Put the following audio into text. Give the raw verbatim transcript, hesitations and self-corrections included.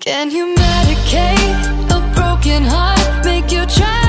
Can you medicate a broken heart? Make you try